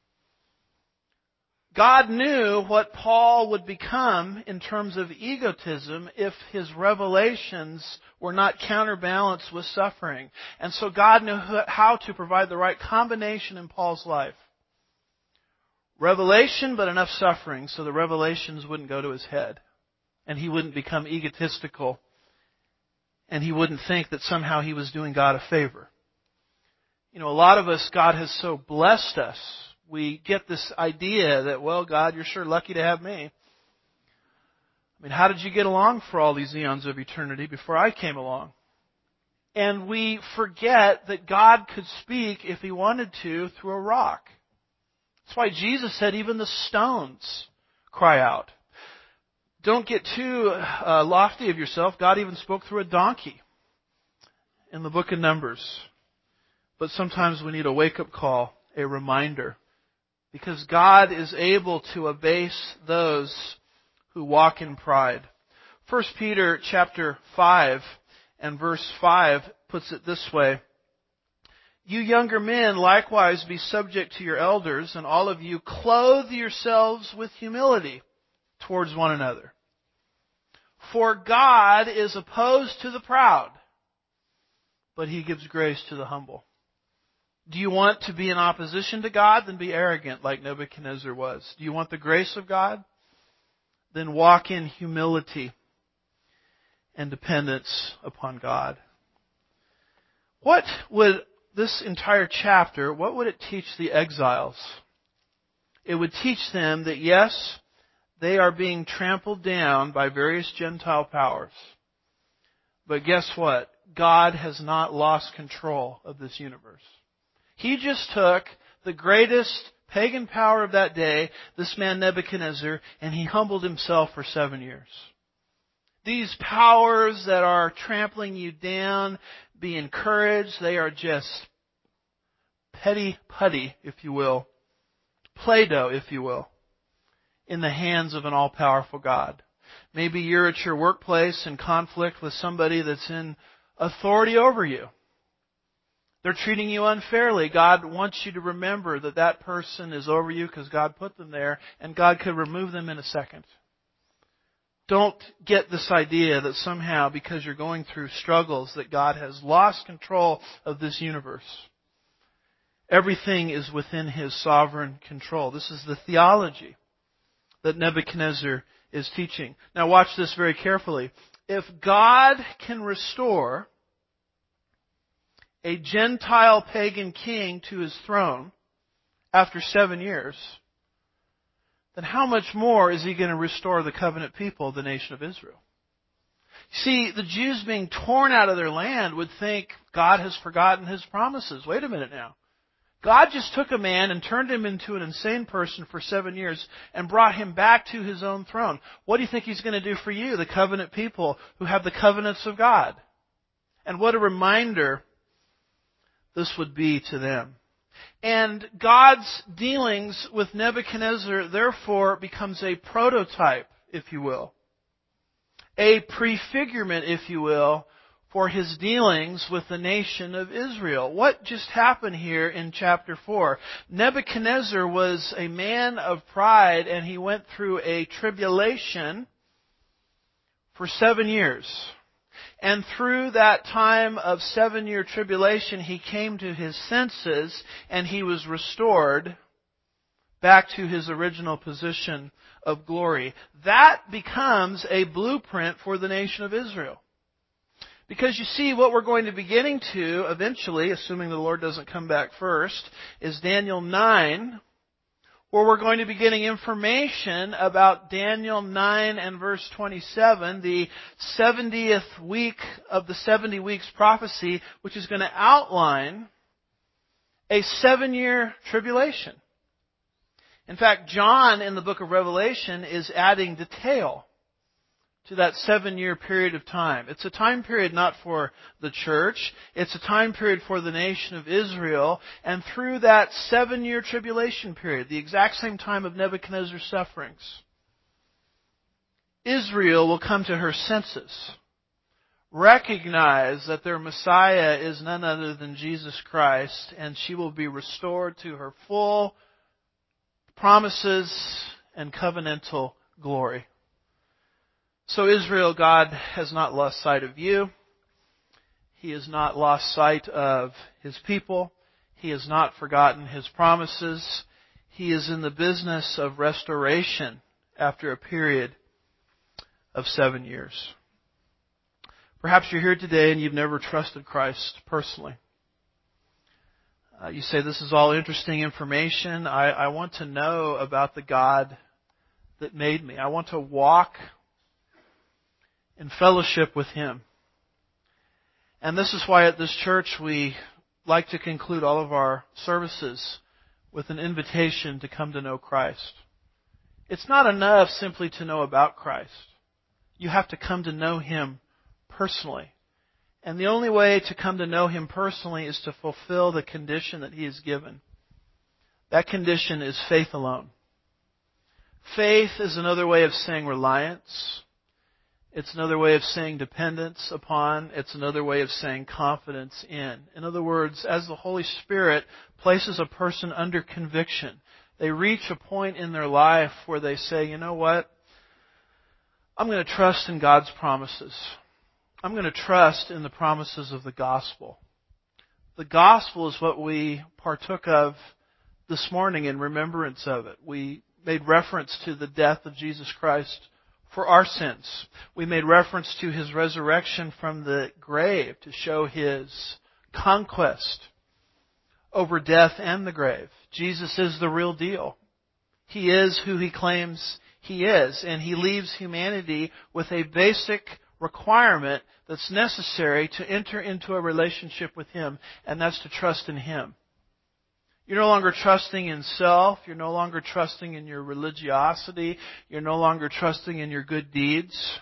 God knew what Paul would become in terms of egotism if his revelations were not counterbalanced with suffering. And so God knew how to provide the right combination in Paul's life. Revelation, but enough suffering so the revelations wouldn't go to his head. And he wouldn't become egotistical. And he wouldn't think that somehow he was doing God a favor. You know, a lot of us, God has so blessed us. We get this idea that, well, God, you're sure lucky to have me. I mean, how did you get along for all these eons of eternity before I came along? And we forget that God could speak if He wanted to through a rock. That's why Jesus said even the stones cry out. Don't get too lofty of yourself. God even spoke through a donkey in the book of Numbers. But sometimes we need a wake-up call, a reminder. Because God is able to abase those who walk in pride. 1 Peter chapter 5 and verse 5 puts it this way. You younger men likewise be subject to your elders, and all of you clothe yourselves with humility towards one another. For God is opposed to the proud, but He gives grace to the humble. Do you want to be in opposition to God? Then be arrogant like Nebuchadnezzar was. Do you want the grace of God? Then walk in humility and dependence upon God. What would this entire chapter, what would it teach the exiles? It would teach them that yes, they are being trampled down by various Gentile powers. But guess what? God has not lost control of this universe. He just took the greatest pagan power of that day, this man Nebuchadnezzar, and he humbled himself for 7 years. These powers that are trampling you down, be encouraged. They are just petty putty, if you will. Play-Doh, if you will, in the hands of an all-powerful God. Maybe you're at your workplace in conflict with somebody that's in authority over you. They're treating you unfairly. God wants you to remember that that person is over you because God put them there, and God could remove them in a second. Don't get this idea that somehow, because you're going through struggles, that God has lost control of this universe. Everything is within His sovereign control. This is the theology that Nebuchadnezzar is teaching. Now watch this very carefully. If God can restore a Gentile pagan king to his throne after 7 years, then how much more is He going to restore the covenant people, the nation of Israel? See, the Jews being torn out of their land would think God has forgotten His promises. Wait a minute now. God just took a man and turned him into an insane person for 7 years and brought him back to His own throne. What do you think He's going to do for you, the covenant people who have the covenants of God? And what a reminder this would be to them. And God's dealings with Nebuchadnezzar, therefore, becomes a prototype, if you will. A prefigurement, if you will, for His dealings with the nation of Israel. What just happened here in chapter 4? Nebuchadnezzar was a man of pride, and he went through a tribulation for 7 years. And through that time of 7-year tribulation, he came to his senses, and he was restored back to his original position of glory. That becomes a blueprint for the nation of Israel. Because you see, what we're going to be getting to eventually, assuming the Lord doesn't come back first, is Daniel 9, where we're going to be getting information about Daniel 9 and verse 27, the 70th week of the 70 weeks prophecy, which is going to outline a 7-year tribulation. In fact, John in the book of Revelation is adding detail to that 7-year period of time. It's a time period not for the church. It's a time period for the nation of Israel. And through that 7-year tribulation period, the exact same time of Nebuchadnezzar's sufferings, Israel will come to her senses, recognize that their Messiah is none other than Jesus Christ, and she will be restored to her full promises and covenantal glory. So Israel, God has not lost sight of you. He has not lost sight of His people. He has not forgotten His promises. He is in the business of restoration after a period of 7 years. Perhaps you're here today and you've never trusted Christ personally. You say, this is all interesting information. I want to know about the God that made me. I want to walk in fellowship with Him. And this is why at this church we like to conclude all of our services with an invitation to come to know Christ. It's not enough simply to know about Christ. You have to come to know Him personally. And the only way to come to know Him personally is to fulfill the condition that He has given. That condition is faith alone. Faith is another way of saying reliance. It's another way of saying dependence upon. It's another way of saying confidence in. In other words, as the Holy Spirit places a person under conviction, they reach a point in their life where they say, you know what? I'm going to trust in God's promises. I'm going to trust in the promises of the gospel. The gospel is what we partook of this morning in remembrance of it. We made reference to the death of Jesus Christ for our sins. We made reference to His resurrection from the grave to show His conquest over death and the grave. Jesus is the real deal. He is who He claims He is, and He leaves humanity with a basic requirement that's necessary to enter into a relationship with Him, and that's to trust in Him. You're no longer trusting in self. You're no longer trusting in your religiosity. You're no longer trusting in your good deeds.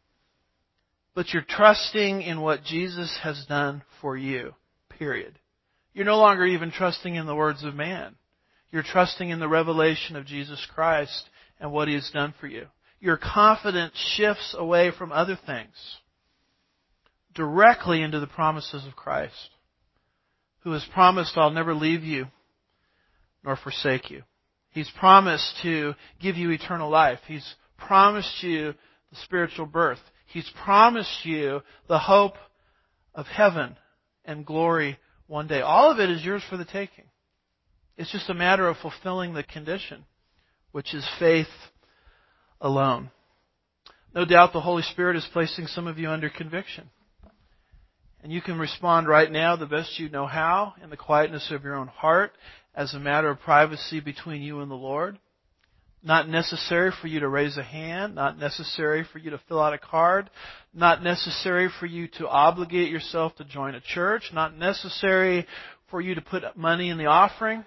But you're trusting in what Jesus has done for you, period. You're no longer even trusting in the words of man. You're trusting in the revelation of Jesus Christ and what He has done for you. Your confidence shifts away from other things directly into the promises of Christ, who has promised, I'll never leave you nor forsake you. He's promised to give you eternal life. He's promised you the spiritual birth. He's promised you the hope of heaven and glory one day. All of it is yours for the taking. It's just a matter of fulfilling the condition, which is faith alone. No doubt the Holy Spirit is placing some of you under conviction. And you can respond right now the best you know how, in the quietness of your own heart, as a matter of privacy between you and the Lord. Not necessary for you to raise a hand, not necessary for you to fill out a card, not necessary for you to obligate yourself to join a church, not necessary for you to put money in the offering.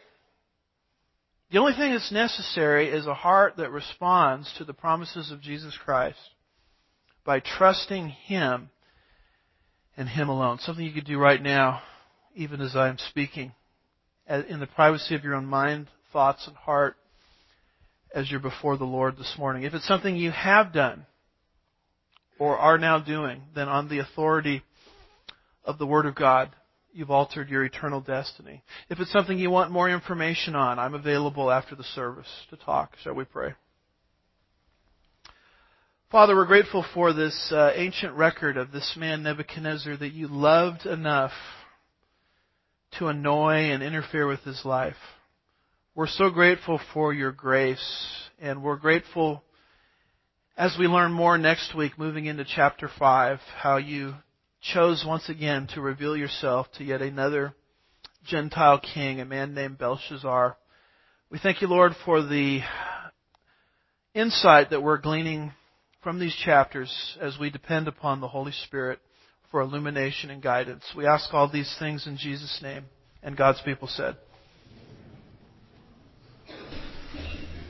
The only thing that's necessary is a heart that responds to the promises of Jesus Christ by trusting Him and Him alone. Something you could do right now, even as I'm speaking, in the privacy of your own mind, thoughts, and heart, as you're before the Lord this morning. If it's something you have done or are now doing, then on the authority of the Word of God, you've altered your eternal destiny. If it's something you want more information on, I'm available after the service to talk. Shall we pray? Father, we're grateful for this ancient record of this man Nebuchadnezzar that you loved enough to annoy and interfere with his life. We're so grateful for your grace, and we're grateful as we learn more next week, moving into chapter 5, how you chose once again to reveal yourself to yet another Gentile king, a man named Belshazzar. We thank you, Lord, for the insight that we're gleaning from these chapters as we depend upon the Holy Spirit for illumination and guidance. We ask all these things in Jesus' name. And God's people said,